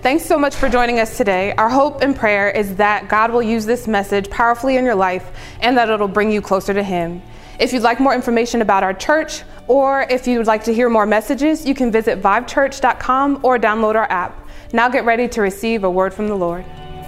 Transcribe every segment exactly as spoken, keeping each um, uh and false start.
Thanks so much for joining us today. Our hope and prayer is that God will use this message powerfully in your life and that it'll bring you closer to Him. If you'd like more information about our church, or if you'd like to hear more messages, you can visit vive church dot com or download our app. Now get ready to receive a word from the Lord.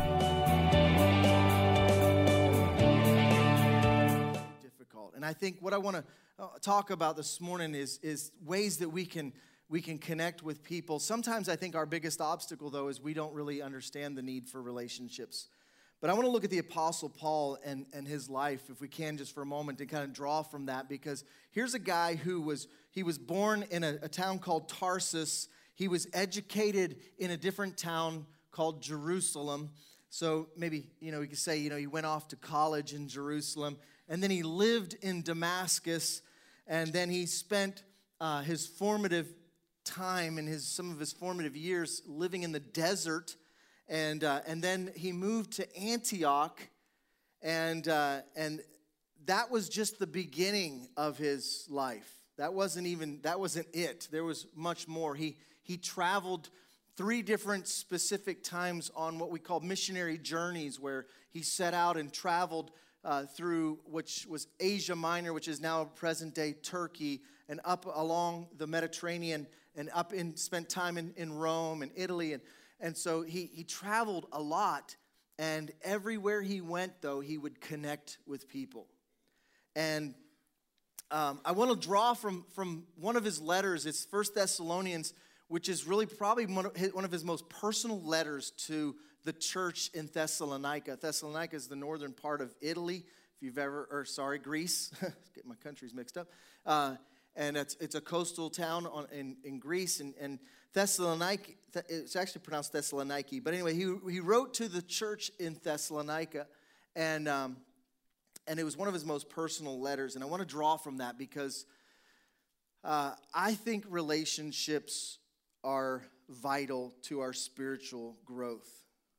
Difficult. And I think what I want to talk about this morning is, is ways that we can we can connect with people. Sometimes I think our biggest obstacle, though, is we don't really understand the need for relationships. But I want to look at the Apostle Paul and, and his life, if we can, just for a moment, and kind of draw from that, because here's a guy who was, he was born in a, a town called Tarsus. He was educated in a different town called Jerusalem. So maybe, you know, we could say, you know, he went off to college in Jerusalem, and then he lived in Damascus, and then he spent uh, his formative time and his some of his formative years living in the desert, and uh, and then he moved to Antioch, and uh, and that was just the beginning of his life. That wasn't even that wasn't it. There was much more. He he traveled three different specific times on what we call missionary journeys, where he set out and traveled uh, through which was Asia Minor, which is now present-day Turkey, and up along the Mediterranean, and up in spent time in, in Rome and Italy, and and so he he traveled a lot, and everywhere he went, though, he would connect with people. And um, I want to draw from from one of his letters. It's First Thessalonians, which is really probably one of his, one of his most personal letters to the church in Thessalonica. Thessalonica is the northern part of Italy. If you've ever, or sorry, Greece. Get my countries mixed up. Uh, and it's it's a coastal town on, in, in Greece. And, and Thessalonica, it's actually pronounced Thessaloniki. But anyway, he, he wrote to the church in Thessalonica. And, um, and it was one of his most personal letters. And I want to draw from that because uh, I think relationships are vital to our spiritual growth.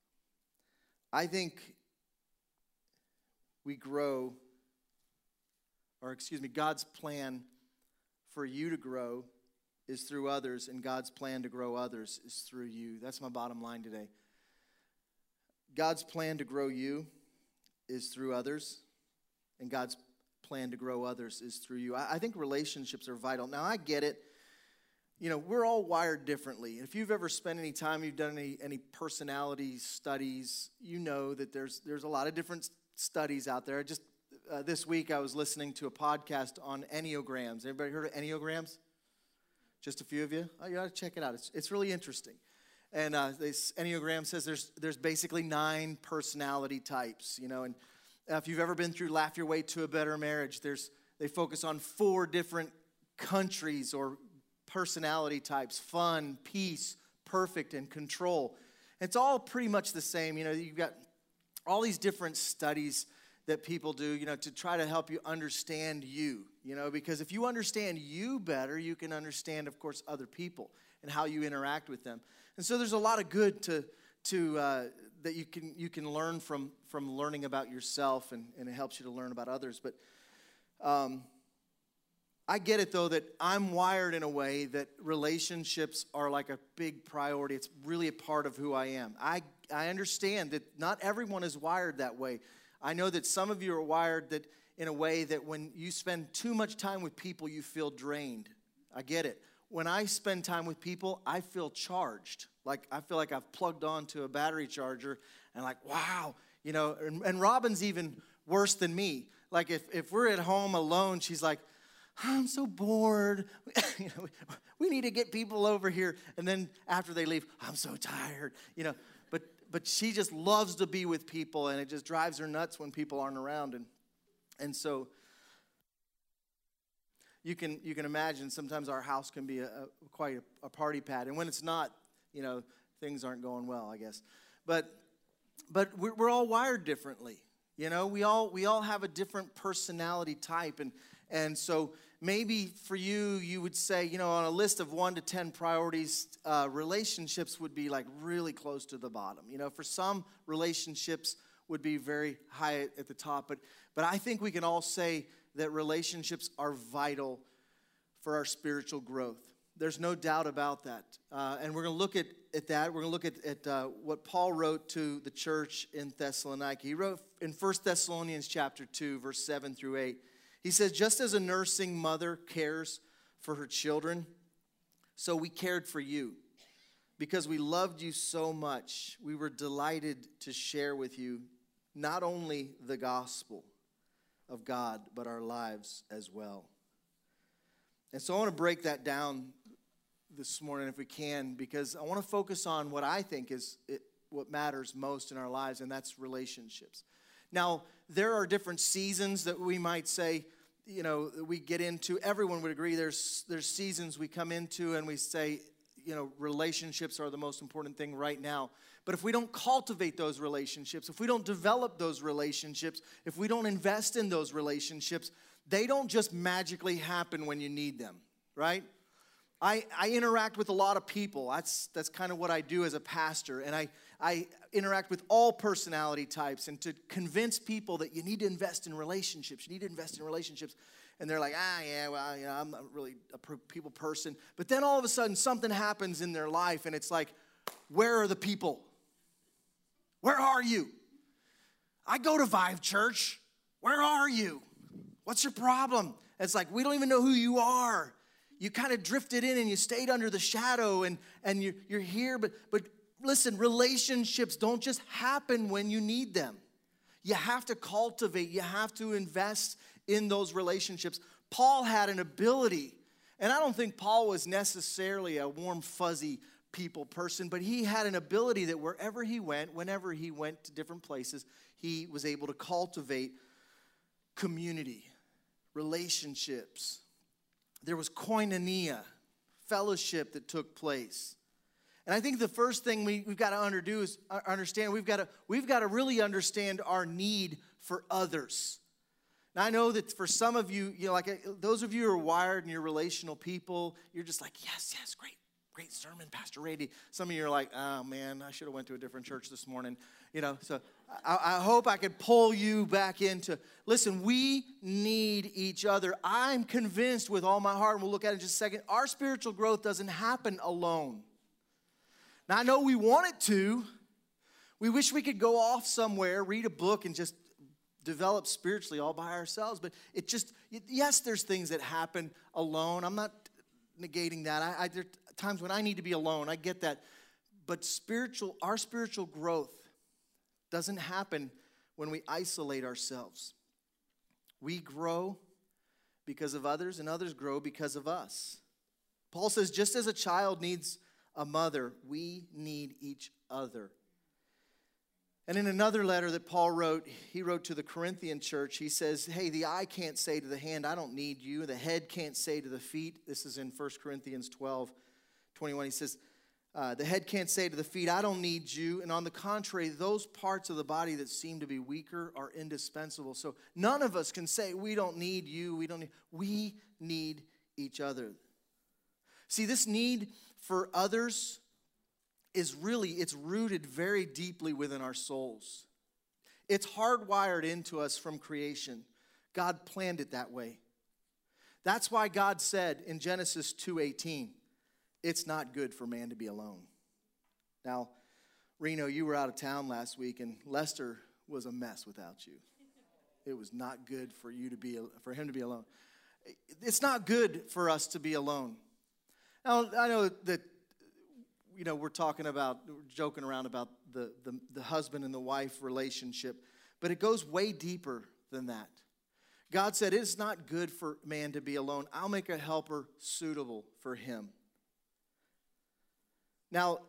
I think we grow, or excuse me, God's plan for you to grow is through others, and God's plan to grow others is through you. That's my bottom line today. God's plan to grow you is through others, and God's plan to grow others is through you. I, I think relationships are vital. Now, I get it. You know, we're all wired differently. If you've ever spent any time, you've done any, any personality studies, you know that there's there's a lot of different studies out there. Just uh, this week, I was listening to a podcast on Enneagrams. Everybody heard of Enneagrams? Just a few of you? Oh, you ought to check it out. It's it's really interesting. And uh, this Enneagram says there's there's basically nine personality types. You know, and if you've ever been through Laugh Your Way to a Better Marriage, there's they focus on four different countries or personality types: fun, peace, perfect, and control. It's all pretty much the same. You know, you've got all these different studies that people do, you know, to try to help you understand you, you know, because if you understand you better, you can understand, of course, other people and how you interact with them. And so there's a lot of good to to uh, that you can you can learn from from learning about yourself, and, and it helps you to learn about others. But um I get it, though, that I'm wired in a way that relationships are like a big priority. It's really a part of who I am. I, I understand that not everyone is wired that way. I know that some of you are wired that in a way that when you spend too much time with people, you feel drained. I get it. When I spend time with people, I feel charged. Like I feel like I've plugged onto a battery charger and like, wow. You know, and, and Robin's even worse than me. Like if, if we're at home alone, she's like, I'm so bored. you know, we need to get people over here. And then after they leave, I'm so tired. You know, but but she just loves to be with people, and it just drives her nuts when people aren't around. And and so you can you can imagine sometimes our house can be a, a quite a, a party pad, and when it's not, you know, things aren't going well, I guess. But but we're, we're all wired differently. You know, we all we all have a different personality type, and and so. Maybe for you, you would say, you know, on a list of one to ten priorities, uh, relationships would be like really close to the bottom. You know, for some, relationships would be very high at, at the top. But, but I think we can all say that relationships are vital for our spiritual growth. There's no doubt about that. Uh, and we're going to look at, at that. We're going to look at, at uh, what Paul wrote to the church in Thessalonica. He wrote in First Thessalonians chapter two, verse seven through eight. He says, just as a nursing mother cares for her children, so we cared for you. Because we loved you so much, we were delighted to share with you not only the gospel of God, but our lives as well. And so I want to break that down this morning if we can, because I want to focus on what I think is it, what matters most in our lives, and that's relationships. Now, there are different seasons that we might say, you know, we get into. Everyone would agree there's there's seasons we come into and we say, you know, relationships are the most important thing right now. But if we don't cultivate those relationships, if we don't develop those relationships, if we don't invest in those relationships, they don't just magically happen when you need them, right? I, I interact with a lot of people. That's that's kind of what I do as a pastor. And I, I interact with all personality types. And to convince people that you need to invest in relationships, you need to invest in relationships. And they're like, ah, yeah, well, you know, I'm not really a people person. But then all of a sudden something happens in their life. And it's like, where are the people? Where are you? I go to Vive Church. Where are you? What's your problem? It's like, we don't even know who you are. You kind of drifted in and you stayed under the shadow and, and you're, you're here. But, but listen, relationships don't just happen when you need them. You have to cultivate. You have to invest in those relationships. Paul had an ability, and I don't think Paul was necessarily a warm, fuzzy people person, but he had an ability that wherever he went, whenever he went to different places, he was able to cultivate community, relationships. There was koinonia, fellowship that took place. And I think the first thing we, we've got to underdo is understand, we've got to, we've got to really understand our need for others. Now, I know that for some of you, you know, like those of you who are wired and you're relational people, you're just like, yes, yes, great, great sermon, Pastor Rady. Some of you are like, oh, man, I should have went to a different church this morning. You know, so I, I hope I could pull you back into, listen, we need each other. I'm convinced with all my heart, and we'll look at it in just a second, our spiritual growth doesn't happen alone. Now, I know we want it to. We wish we could go off somewhere, read a book, and just develop spiritually all by ourselves. But it just, yes, there's things that happen alone. I'm not negating that. I, I, there are times when I need to be alone. I get that. But spiritual, our spiritual growth doesn't happen when we isolate ourselves. We grow because of others, and others grow because of us. Paul says, just as a child needs a mother, we need each other. And in another letter that Paul wrote, he wrote to the Corinthian church, he says, hey, the eye can't say to the hand, I don't need you. The head can't say to the feet. This is in First Corinthians twelve twenty-one. He says, uh, the head can't say to the feet, I don't need you. And on the contrary, those parts of the body that seem to be weaker are indispensable. So none of us can say, we don't need you. We don't need, we need each other. See, this need for others is really, it's rooted very deeply within our souls. It's hardwired into us from creation. God planned it that way. That's why God said in Genesis two eighteen, it's not good for man to be alone. Now, Reno, you were out of town last week, and Lester was a mess without you. It was not good for you to be, for him to be alone. It's not good for us to be alone. Now, I know that, you know, we're talking about, we're joking around about the, the, the husband and the wife relationship, but it goes way deeper than that. God said, it's not good for man to be alone. I'll make a helper suitable for him. Now,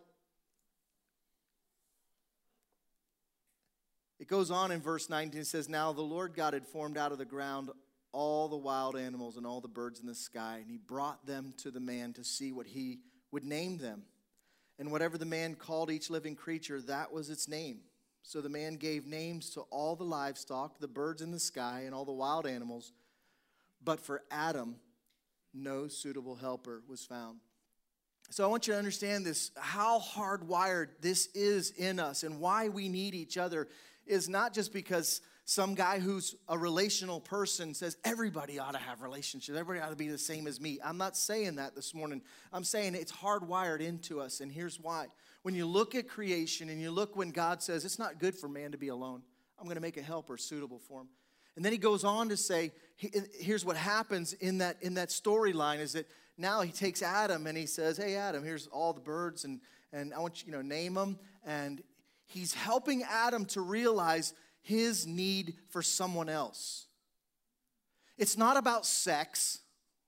it goes on in verse nineteen. It says, now the Lord God had formed out of the ground all the wild animals and all the birds in the sky, and he brought them to the man to see what he would name them. And whatever the man called each living creature, that was its name. So the man gave names to all the livestock, the birds in the sky, and all the wild animals. But for Adam, no suitable helper was found. So I want you to understand this, how hardwired this is in us and why we need each other is not just because Some guy who's a relational person says, everybody ought to have relationships. Everybody ought to be the same as me. I'm not saying that this morning. I'm saying it's hardwired into us, and here's why. When you look at creation and you look when God says, it's not good for man to be alone. I'm going to make a helper suitable for him. And then he goes on to say, here's what happens in that, in that storyline is that now he takes Adam and he says, hey, Adam, here's all the birds, and, and I want you, you know, name them. And he's helping Adam to realize his need for someone else. It's not about sex.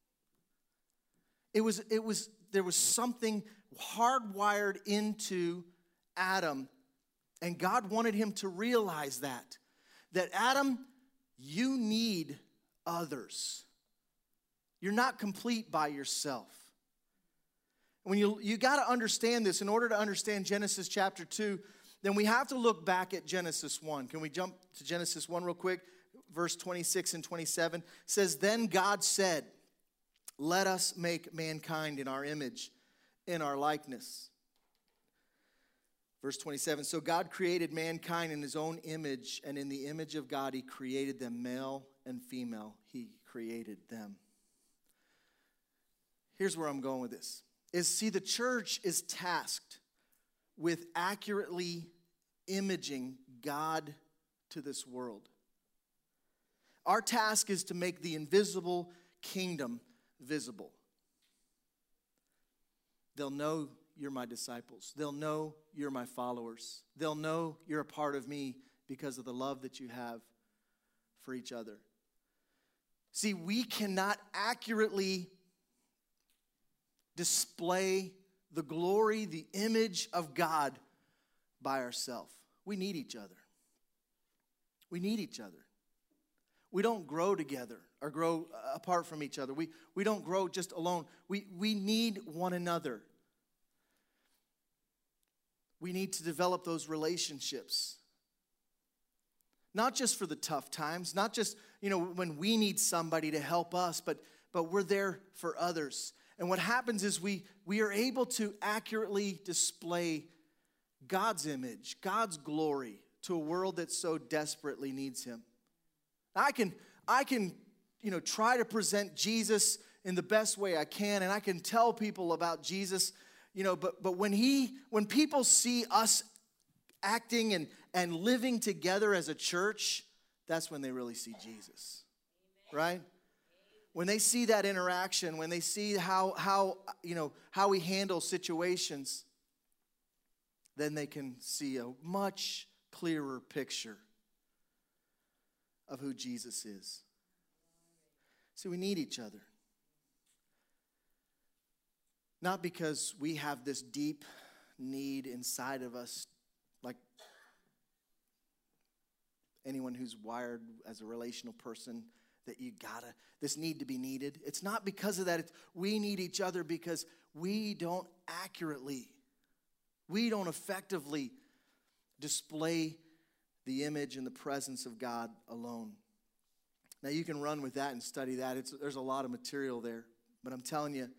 It was, it was, there was something hardwired into Adam, and God wanted him to realize that. That Adam, you need others. You're not complete by yourself. When you, you got to understand this. In order to understand Genesis chapter two, then we have to look back at Genesis one. Can we jump to Genesis one real quick? Verse twenty-six and twenty-seven says, then God said, let us make mankind in our image, in our likeness. Verse twenty-seven, so God created mankind in his own image, and in the image of God he created them, male and female. He created them. Here's where I'm going with this. Is see, the church is tasked with accurately imaging God to this world. Our task is to make the invisible kingdom visible. They'll know you're my disciples. They'll know you're my followers. They'll know you're a part of me because of the love that you have for each other. See, we cannot accurately display the glory, the image of God by ourselves. We need each other. We need each other. We don't grow together or grow apart from each other. We, we don't grow just alone. We, we need one another. We need to develop those relationships. Not just for the tough times, not just, you know, when we need somebody to help us, but, but we're there for others. And what happens is we, we are able to accurately display God's image, God's glory to a world that so desperately needs him. I can, I can, you know, try to present Jesus in the best way I can, and I can tell people about Jesus, you know, but, but when he, when people see us acting and, and living together as a church, that's when they really see Jesus, right? When they see that interaction, when they see how, how, you know, how we handle situations, then they can see a much clearer picture of who Jesus is. So we need each other. Not because we have this deep need inside of us, like anyone who's wired as a relational person, that you gotta, this need to be needed. It's not because of that. It's, we need each other because we don't accurately, we don't effectively display the image and the presence of God alone. Now you can run with that and study that. It's, there's a lot of material there. But I'm telling you,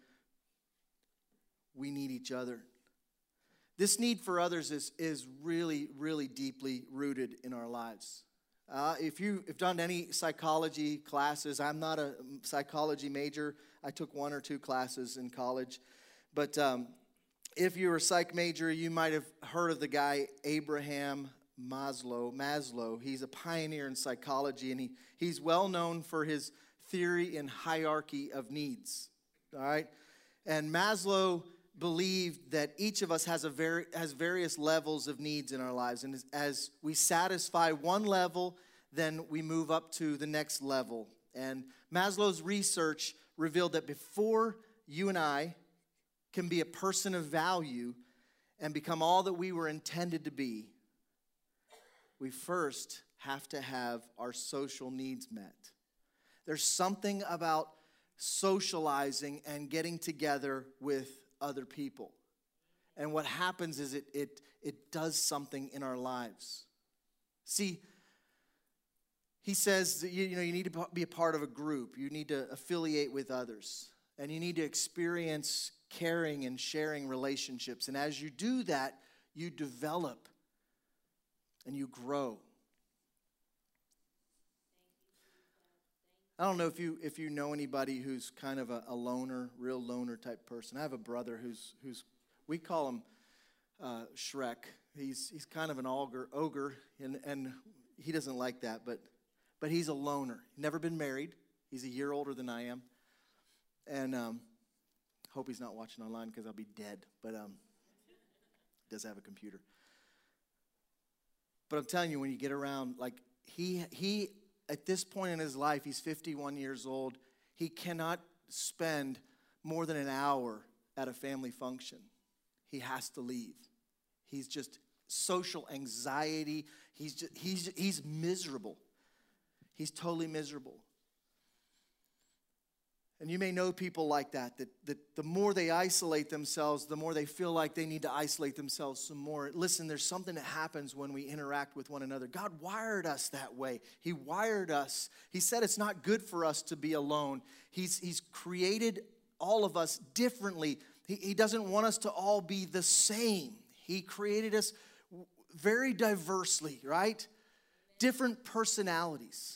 we need each other. This need for others is, is really, really deeply rooted in our lives. Uh, if you've done any psychology classes, I'm not a psychology major. I took one or two classes in college. But um, if you're a psych major, you might have heard of the guy Abraham Maslow. Maslow. He's a pioneer in psychology, and he, he's well known for his theory and hierarchy of needs. All right? And Maslow believed that each of us has a very has various levels of needs in our lives, and as, as we satisfy one level, then we move up to the next level. And Maslow's research revealed that before you and I can be a person of value and become all that we were intended to be, we first have to have our social needs met. There's something about socializing and getting together with other people. And what happens is it, it, it does something in our lives. See, he says that you, you know, you need to be a part of a group. You need to affiliate with others. And you need to experience caring and sharing relationships. And as you do that, you develop and you grow. I don't know if you if you know anybody who's kind of a, a loner, real loner type person. I have a brother who's who's we call him uh, Shrek. He's he's kind of an ogre, ogre, and and he doesn't like that, but but he's a loner. Never been married. He's a year older than I am, and um, hope he's not watching online because I'll be dead. But um, he does have a computer. But I'm telling you, when you get around, like he he. At this point in his life, he's fifty-one years old. He cannot spend more than an hour at a family function. He has to leave. He's just social anxiety. He's just, he's he's miserable. He's totally miserable. And you may know people like that, that, that the more they isolate themselves, the more they feel like they need to isolate themselves some more. Listen, there's something that happens when we interact with one another. God wired us that way. He wired us. He said it's not good for us to be alone. He's, he's created all of us differently. He, he doesn't want us to all be the same. He created us very diversely, right? Different personalities.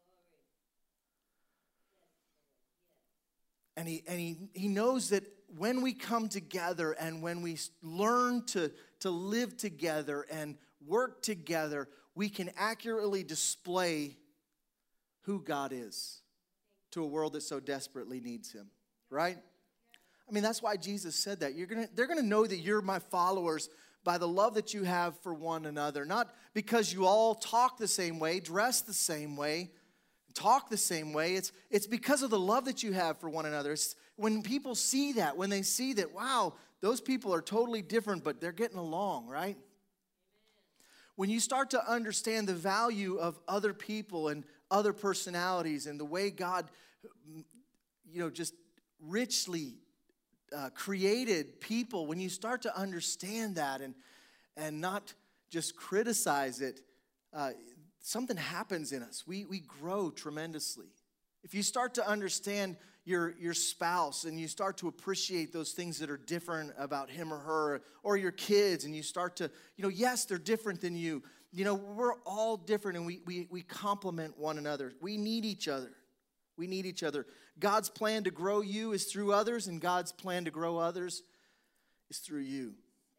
And he and he, he knows that when we come together and when we learn to, to live together and work together, we can accurately display who God is to a world that so desperately needs him, right? I mean, that's why Jesus said that. You're gonna, they're going to know that you're my followers by the love that you have for one another, not because you all talk the same way, dress the same way, talk the same way. It's, it's because of the love that you have for one another. It's when people see that, when they see that, wow, those people are totally different, but they're getting along, right? Amen. When you start to understand the value of other people and other personalities and the way God, you know, just richly uh, created people, when you start to understand that and, and not just criticize it, uh, something happens in us. We, we grow tremendously. If you start to understand your, your spouse and you start to appreciate those things that are different about him or her, or your kids, and you start to, you know, yes, they're different than you. You know, we're all different, and we, we, we complement one another. We need each other. We need each other. God's plan to grow you is through others, and God's plan to grow others is through you.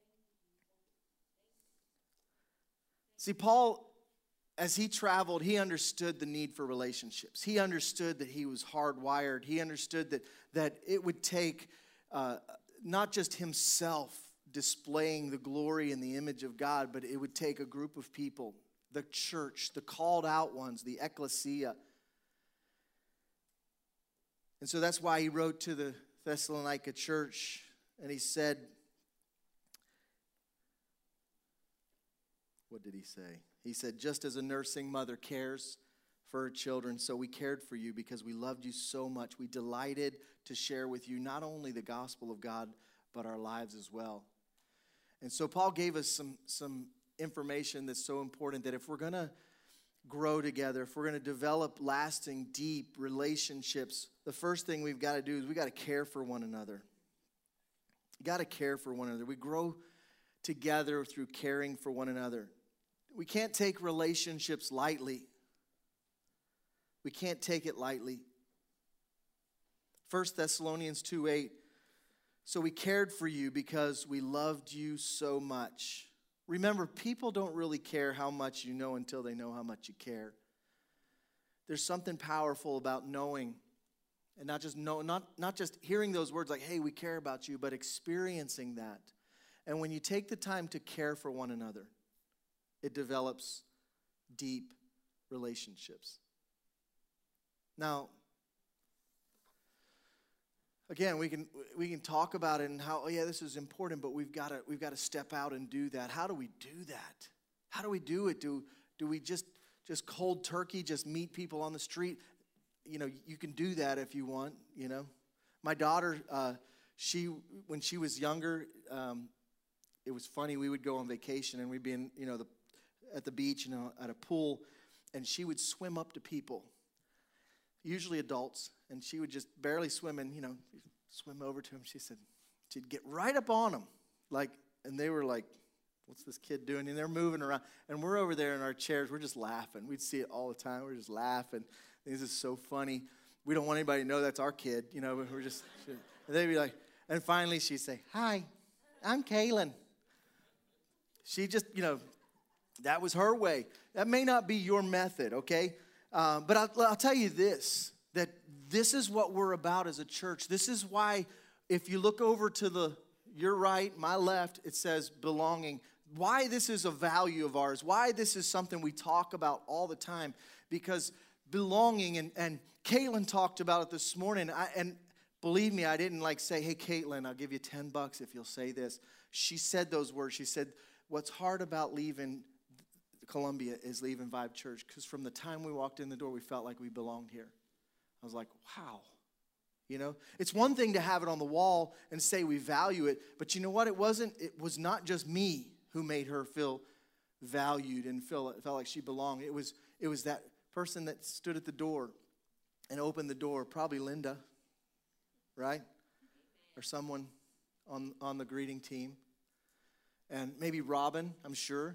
See, Paul, as he traveled, he understood the need for relationships. He understood that he was hardwired. He understood that, that it would take uh, not just himself displaying the glory and the image of God, but it would take a group of people, the church, the called out ones, the ecclesia. And so that's why he wrote to the Thessalonica church, and he said, what did he say? He said, just as a nursing mother cares for her children, so we cared for you because we loved you so much. We delighted to share with you not only the gospel of God, but our lives as well. And so Paul gave us some, some information that's so important that if we're going to grow together, if we're going to develop lasting, deep relationships, the first thing we've got to do is we've got to care for one another. We've got to care for one another. We grow together through caring for one another. We can't take relationships lightly. We can't take it lightly. First Thessalonians two eight. So we cared for you because we loved you so much. Remember, people don't really care how much you know until they know how much you care. There's something powerful about knowing, and not just know, not, not just hearing those words like, hey, we care about you, but experiencing that. And when you take the time to care for one another, it develops deep relationships. Now, again, we can we can talk about it and how, oh yeah, this is important, but we've got to we've got to step out and do that. How do we do that? How do we do it? Do do we just just cold turkey, just meet people on the street? You know, you can do that if you want. You know, my daughter, uh, she when she was younger, um, it was funny. We would go on vacation and we'd be in, you know, the at the beach, you know, at a pool, and she would swim up to people, usually adults, and she would just barely swim and, you know, swim over to him. She said, she'd get right up on them, like, and they were like, what's this kid doing? And they're moving around, and we're over there in our chairs. We're just laughing. We'd see it all the time. We're just laughing. This is so funny. We don't want anybody to know that's our kid, you know, we're just, and they'd be like, and finally she'd say, hi, I'm Kaylin. She just, you know, that was her way. That may not be your method, okay? Uh, but I'll, I'll tell you this, that this is what we're about as a church. This is why if you look over to the your right, my left, it says belonging. Why this is a value of ours, why this is something we talk about all the time, because belonging, and, and Caitlin talked about it this morning, I, and believe me, I didn't like say, hey, Caitlin, I'll give you ten bucks if you'll say this. She said those words. She said, what's hard about leaving Columbia is leaving Vibe Church, because from the time we walked in the door, we felt like we belonged here. I was like, wow. You know, it's one thing to have it on the wall and say we value it, but you know what? It wasn't, it was not just me who made her feel valued and feel, felt like she belonged. It was, it was that person that stood at the door and opened the door, probably Linda, right? Or someone on, on the greeting team. And maybe Robin, I'm sure.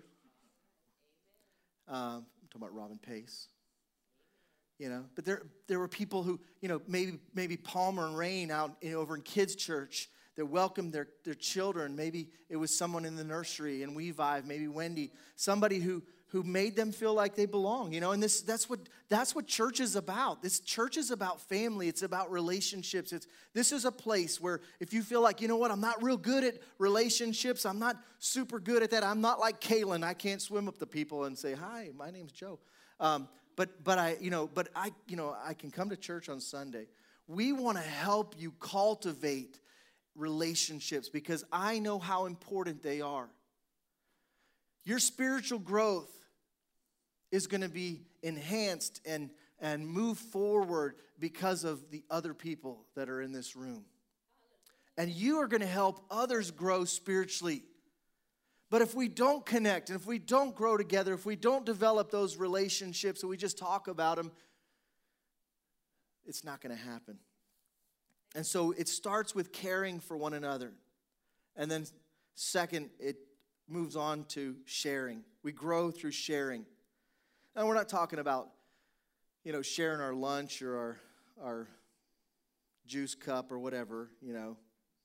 Uh, I'm talking about Robin Pace. You know, but there there were people who, you know, maybe maybe Palmer and Rain out you know, over in kids' church that welcomed their, their children. Maybe it was someone in the nursery and We Vive, maybe Wendy, somebody who who made them feel like they belong, you know, and this that's what that's what church is about. This church is about family, it's about relationships. It's this is a place where if you feel like, you know what, I'm not real good at relationships, I'm not super good at that, I'm not like Kaylin, I can't swim up to people and say, hi, my name's Joe. Um, But but I you know but I you know I can come to church on Sunday. We want to help you cultivate relationships because I know how important they are. Your spiritual growth is going to be enhanced and and move forward because of the other people that are in this room. And you are going to help others grow spiritually. But if we don't connect, and if we don't grow together, if we don't develop those relationships and we just talk about them, it's not going to happen. And so it starts with caring for one another. And then second, it moves on to sharing. We grow through sharing. Now, we're not talking about, you know, sharing our lunch or our, our juice cup or whatever, you know.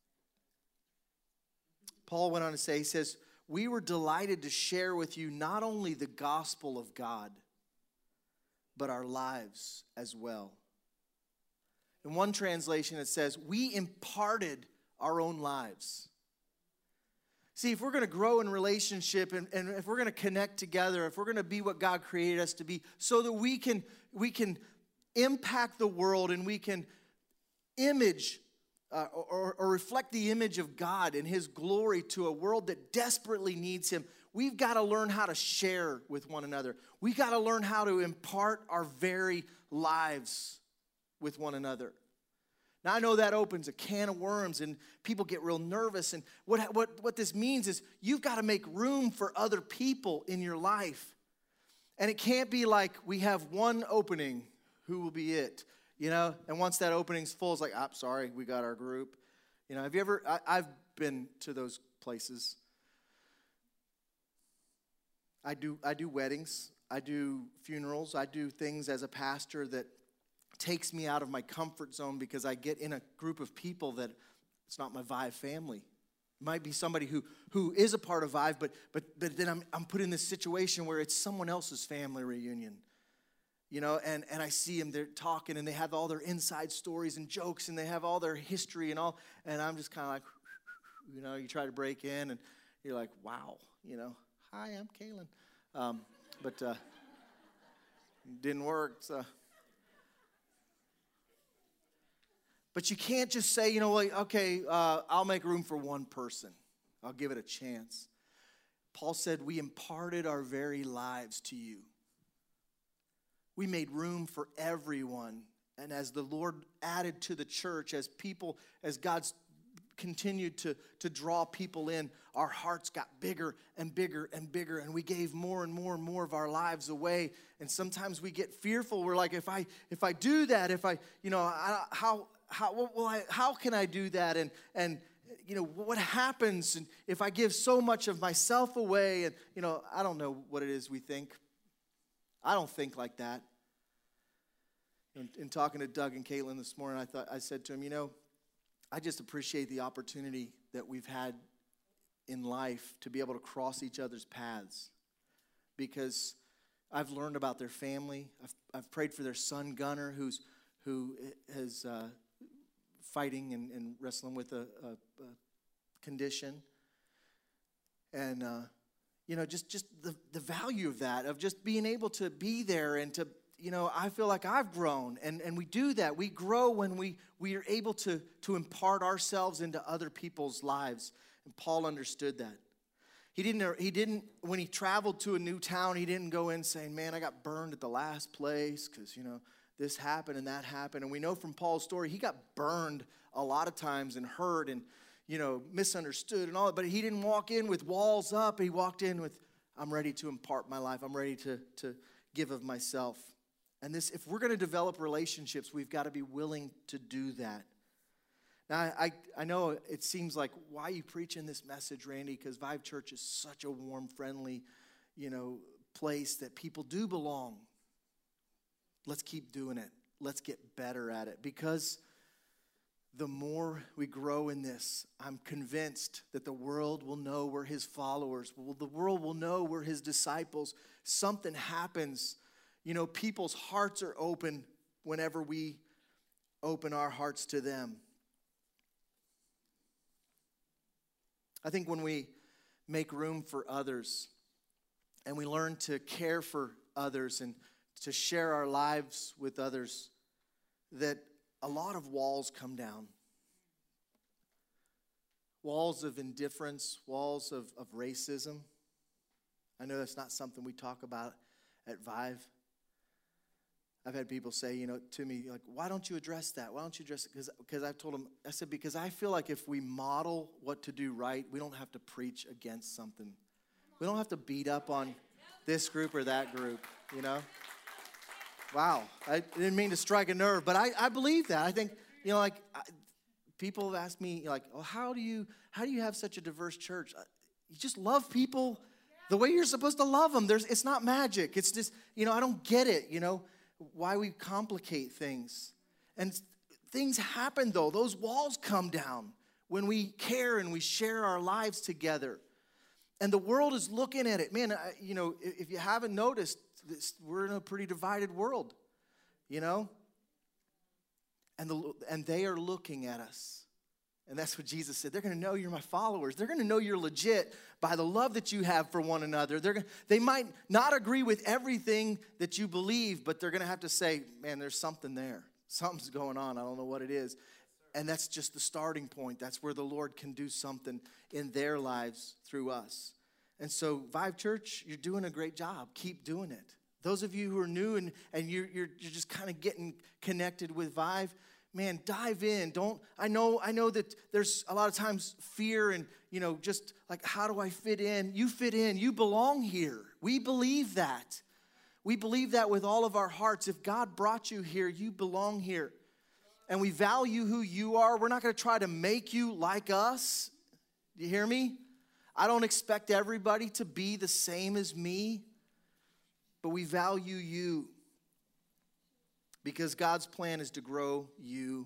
Paul went on to say, he says, we were delighted to share with you not only the gospel of God, but our lives as well. In one translation, it says, we imparted our own lives. See, if we're going to grow in relationship and, and if we're going to connect together, if we're going to be what God created us to be, so that we can, we can impact the world and we can image Uh, or, or reflect the image of God and His glory to a world that desperately needs Him, we've got to learn how to share with one another. We've got to learn how to impart our very lives with one another. Now, I know that opens a can of worms and people get real nervous. And what, what, what this means is you've got to make room for other people in your life. And it can't be like we have one opening, who will be it? You know, and once that opening's full, it's like, I'm oh, sorry, we got our group. You know, have you ever, I, I've been to those places. I do, I do weddings. I do funerals. I do things as a pastor that takes me out of my comfort zone because I get in a group of people that it's not my Vive family. It might be somebody who, who is a part of Vive, but, but, but then I'm, I'm put in this situation where it's someone else's family reunion. You know, and, and I see them, they're talking, and they have all their inside stories and jokes, and they have all their history and all, and I'm just kind of like, you know, you try to break in, and you're like, wow, you know, hi, I'm Kaylin. Um, but uh, it didn't work, so. But you can't just say, you know, like, okay, uh, I'll make room for one person. I'll give it a chance. Paul said, we imparted our very lives to you. We made room for everyone. And as the Lord added to the church, as people, as God's continued to, to draw people in, our hearts got bigger and bigger and bigger. And we gave more and more and more of our lives away. And sometimes we get fearful. We're like, if I if I do that, if I, you know, I, how how well I, how can I do that? And and you know, what happens if I give so much of myself away? And you know, I don't know what it is we think. I don't think like that. In, in talking to Doug and Caitlin this morning, I thought I said to him, you know, I just appreciate the opportunity that we've had in life to be able to cross each other's paths, because I've learned about their family. I've, I've prayed for their son Gunnar, who's who is uh, fighting and, and wrestling with a, a, a condition, and uh, you know, just just the the value of that, of just being able to be there and to, you know, I feel like I've grown, and, and we do that. We grow when we, we are able to, to impart ourselves into other people's lives. And Paul understood that. He didn't, he didn't, when he traveled to a new town, he didn't go in saying, man, I got burned at the last place because, you know, this happened and that happened. And we know from Paul's story, he got burned a lot of times and hurt and, you know, misunderstood and all that. But he didn't walk in with walls up. He walked in with, I'm ready to impart my life. I'm ready to, to give of myself. And this, if we're going to develop relationships, we've got to be willing to do that. Now, I, I know it seems like, why are you preaching this message, Randy? Because Vive Church is such a warm, friendly, you know, place that people do belong. Let's keep doing it. Let's get better at it. Because the more we grow in this, I'm convinced that the world will know we're his followers. Well, the world will know we're his disciples. Something happens. You know, people's hearts are open whenever we open our hearts to them. I think when we make room for others and we learn to care for others and to share our lives with others, that a lot of walls come down. Walls of indifference, walls of, of racism. I know that's not something we talk about at Vive. I've had people say, you know, to me, like, why don't you address that? Why don't you address it? Because because I've told them, I said, because I feel like if we model what to do right, we don't have to preach against something. We don't have to beat up on this group or that group, you know? Wow, I didn't mean to strike a nerve, but I, I believe that. I think, you know, like, I, people have asked me, like, well, how do you how do you have such a diverse church? You just love people the way you're supposed to love them. There's, it's not magic. It's just, you know, I don't get it, you know, why we complicate things. And things happen, though. Those walls come down when we care and we share our lives together. And the world is looking at it. Man, I, you know, if you haven't noticed, this, we're in a pretty divided world, you know? And, the, and they are looking at us. And that's what Jesus said. They're going to know you're my followers. They're going to know you're legit by the love that you have for one another. They're going they might not agree with everything that you believe, but they're going to have to say, man, there's something there. Something's going on. I don't know what it is. And that's just the starting point. That's where the Lord can do something in their lives through us. And so, Vive Church, you're doing a great job. Keep doing it. Those of you who are new and, and you're, you're, you're just kind of getting connected with Vive, man, dive in. Don't, I know, I know that there's a lot of times fear and, you know, just like, how do I fit in? You fit in. You belong here. We believe that. We believe that with all of our hearts. If God brought you here, you belong here. And we value who you are. We're not going to try to make you like us. Do you hear me? I don't expect everybody to be the same as me, but we value you. Because God's plan is to grow you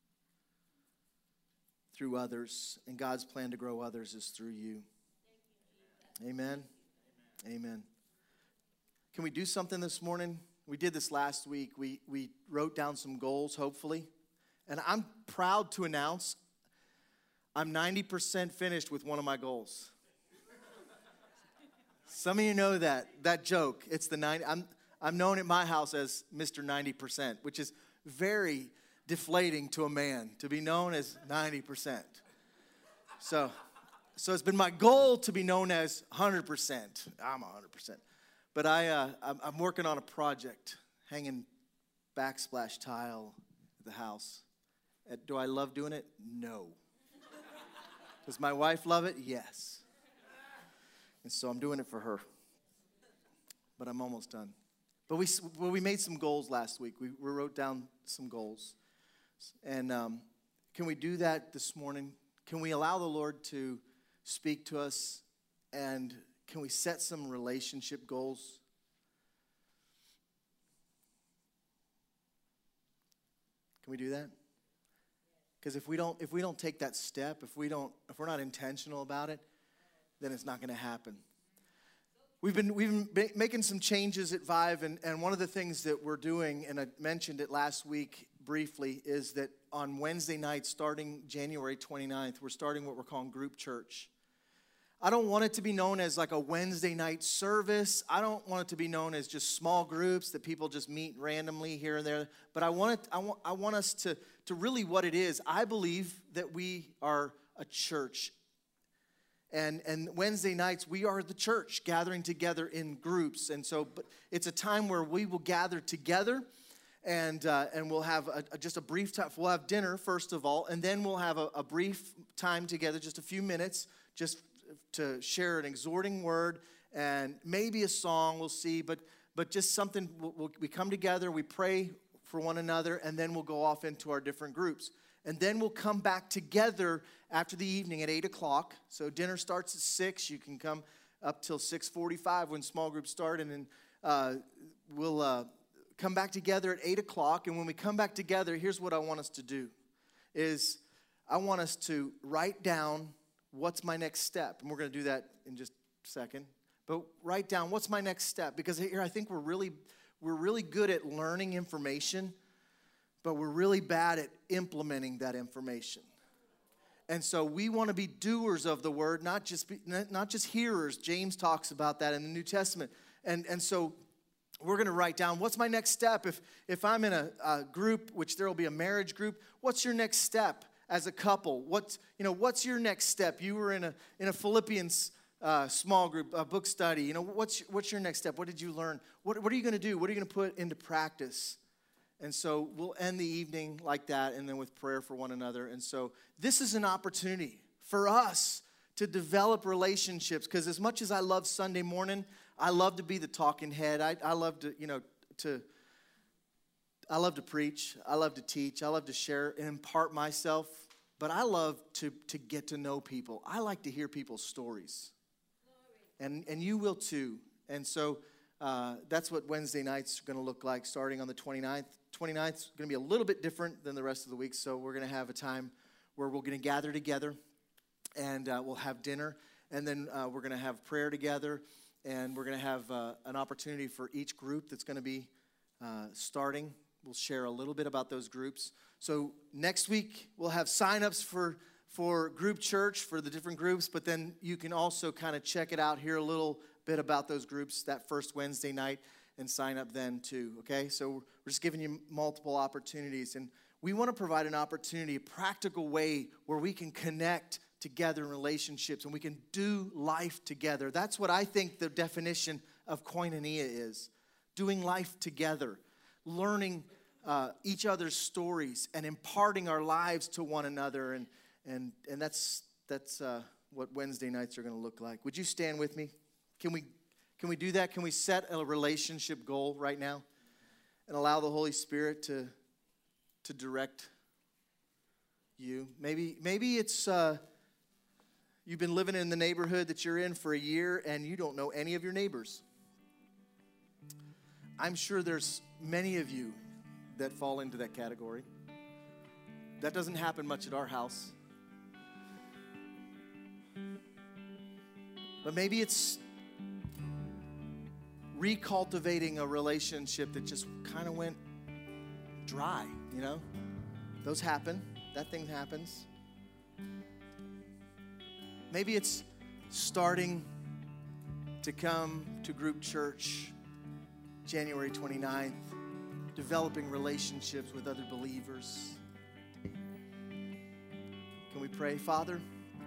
through others. And God's plan to grow others is through you. Amen? Amen. Can we do something this morning? We did this last week. We, we wrote down some goals, hopefully. And I'm proud to announce I'm ninety percent finished with one of my goals. Some of you know that, that joke. It's the ninety. I'm, I'm known at my house as Mister ninety percent, which is very deflating to a man, to be known as ninety percent. So, so it's been my goal to be known as one hundred percent. I'm one hundred percent. But I, uh, I'm, I'm working on a project, hanging backsplash tile at the house. Uh, do I love doing it? No. Does my wife love it? Yes. And so I'm doing it for her. But I'm almost done. But we well, we made some goals last week. We, we wrote down some goals. And um, can we do that this morning? Can we allow the Lord to speak to us? And can we set some relationship goals? Can we do that? Because if we don't, if we don't take that step, if we don't, if we're not intentional about it, then it's not going to happen. We've been we've been making some changes at Vive, and, and one of the things that we're doing, and I mentioned it last week briefly, is that on Wednesday nights, starting January twenty-ninth, we're starting what we're calling group church. I don't want it to be known as like a Wednesday night service. I don't want it to be known as just small groups that people just meet randomly here and there. But I want it, I want I want us to, to really what it is. I believe that we are a church. And and Wednesday nights, we are the church gathering together in groups. And so but it's a time where we will gather together, and uh, and we'll have a, a, just a brief time. We'll have dinner, first of all, and then we'll have a, a brief time together, just a few minutes, just to share an exhorting word and maybe a song, we'll see. But but just something, we'll, we'll, we come together, we pray for one another, and then we'll go off into our different groups. And then we'll come back together after the evening at eight o'clock. So dinner starts at six. You can come up till six forty-five when small groups start. And then uh, we'll uh, come back together at eight o'clock. And when we come back together, here's what I want us to do. Is I want us to write down what's my next step. And we're going to do that in just a second. But write down what's my next step. Because here I think we're really, we're really good at learning information, but we're really bad at implementing that information. And so we want to be doers of the word, not just be, not just hearers. James talks about that in the New Testament. And, and so we're going to write down, what's my next step? If, if I'm in a, a group, which there will be a marriage group, what's your next step as a couple? What's, you know, what's your next step? You were in a, in a Philippians uh, small group, a book study. You know, what's, what's your next step? What did you learn? What, what are you going to do? What are you going to put into practice? And so we'll end the evening like that, and then with prayer for one another. And so this is an opportunity for us to develop relationships, because as much as I love Sunday morning, I love to be the talking head. I, I love to, you know, to, I love to preach. I love to teach. I love to share and impart myself. But I love to, to get to know people. I like to hear people's stories. And, and you will too. And so uh, that's what Wednesday nights are going to look like starting on the twenty-ninth. twenty-ninth is going to be a little bit different than the rest of the week, so we're going to have a time where we're going to gather together, and uh, we'll have dinner, and then uh, we're going to have prayer together, and we're going to have uh, an opportunity for each group that's going to be uh, starting. We'll share a little bit about those groups. So next week, we'll have sign-ups for, for group church, for the different groups, but then you can also kind of check it out, hear a little bit about those groups that first Wednesday night, and sign up then too, okay? So we're just giving you multiple opportunities. And we want to provide an opportunity, a practical way where we can connect together in relationships and we can do life together. That's what I think the definition of koinonia is. Doing life together, learning uh, each other's stories and imparting our lives to one another. And and and that's, that's uh, what Wednesday nights are going to look like. Would you stand with me? Can we Can we do that? Can we set a relationship goal right now and allow the Holy Spirit to, to direct you? Maybe, maybe it's uh, you've been living in the neighborhood that you're in for a year and you don't know any of your neighbors. I'm sure there's many of you that fall into that category. That doesn't happen much at our house. But maybe it's recultivating a relationship that just kind of went dry, you know? Those happen. That thing happens. Maybe it's starting to come to group church January twenty-ninth, developing relationships with other believers. Can we pray, Father?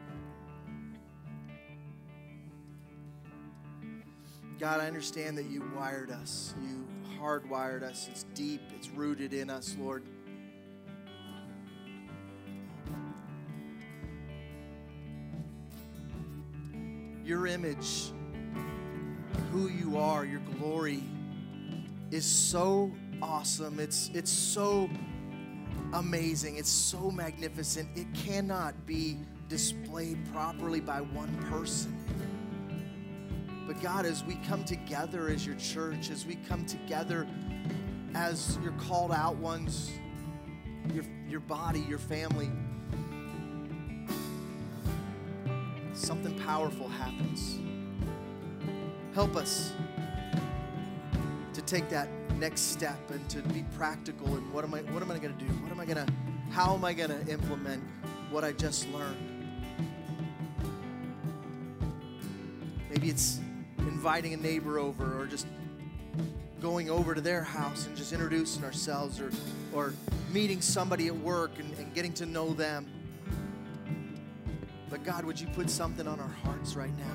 God, I understand that you wired us. You hardwired us. It's deep. It's rooted in us, Lord. Your image, who you are, your glory is so awesome. It's, it's so amazing. It's so magnificent. It cannot be displayed properly by one person. But God, as we come together as your church, as we come together as your called out ones, your, your body, your family, something powerful happens. Help us to take that next step and to be practical. And what am I, what am I going to do? What am I going to, how am I going to implement what I just learned? Maybe it's inviting a neighbor over, or just going over to their house and just introducing ourselves, or, or meeting somebody at work and, and getting to know them. But God, would you put something on our hearts right now?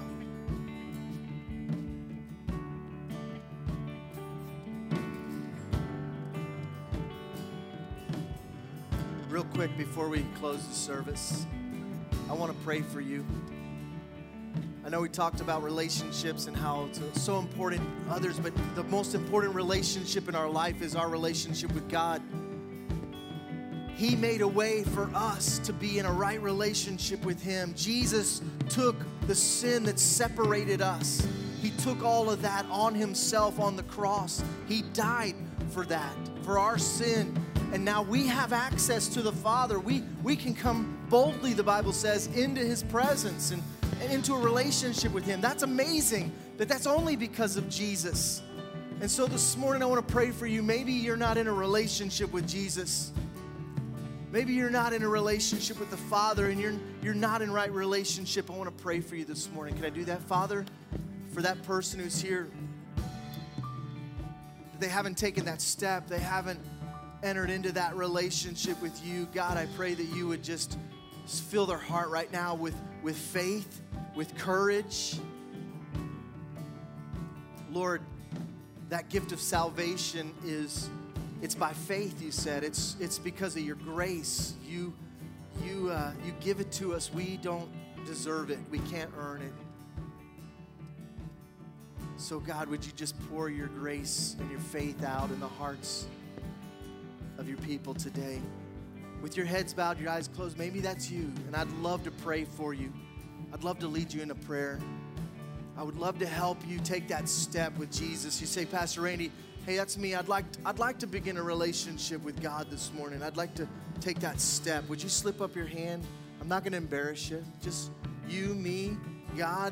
Real quick before we close the service, I want to pray for you. I know we talked about relationships and how it's so important to others, but the most important relationship in our life is our relationship with God. He made a way for us to be in a right relationship with Him. Jesus took the sin that separated us. He took all of that on Himself on the cross. He died for that, for our sin. And now we have access to the Father. We, we can come boldly, the Bible says, into His presence and, and into a relationship with Him. That's amazing, but that's only because of Jesus. And so this morning I want to pray for you. Maybe you're not in a relationship with Jesus. Maybe you're not in a relationship with the Father, and you're, you're not in right relationship. I want to pray for you this morning. Can I do that, Father? For that person who's here, they haven't taken that step. They haven't entered into that relationship with you. God, I pray that you would just fill their heart right now with, with faith, with courage. Lord, that gift of salvation is, it's by faith, you said. It's, it's because of your grace. You, you, uh, you give it to us. We don't deserve it. We can't earn it. So God, would you just pour your grace and your faith out in the hearts of your people today? With your heads bowed, your eyes closed, maybe that's you, and I'd love to pray for you. I'd love to lead you in a prayer. I would love to help you take that step with Jesus. You say, Pastor Randy, hey, that's me. I'd like, I'd like to begin a relationship with God this morning. I'd like to take that step. Would you slip up your hand? I'm not going to embarrass you. Just you, me, God.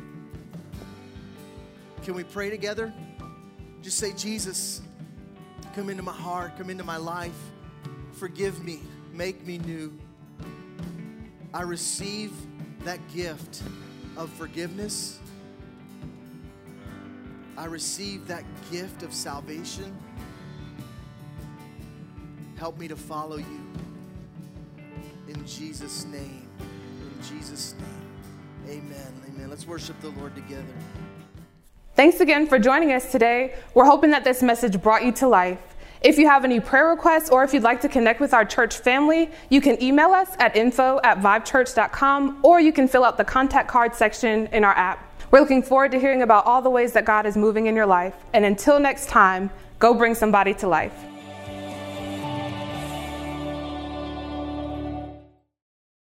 Can we pray together? Just say, Jesus, come into my heart, come into my life. Forgive me, make me new. I receive that gift of forgiveness. I receive that gift of salvation. Help me to follow you. In Jesus' name, in Jesus' name, amen, amen. Let's worship the Lord together. Thanks again for joining us today. We're hoping that this message brought you to life. If you have any prayer requests, or if you'd like to connect with our church family, you can email us at info at vibe church dot com, or you can fill out the contact card section in our app. We're looking forward to hearing about all the ways that God is moving in your life. And until next time, go bring somebody to life.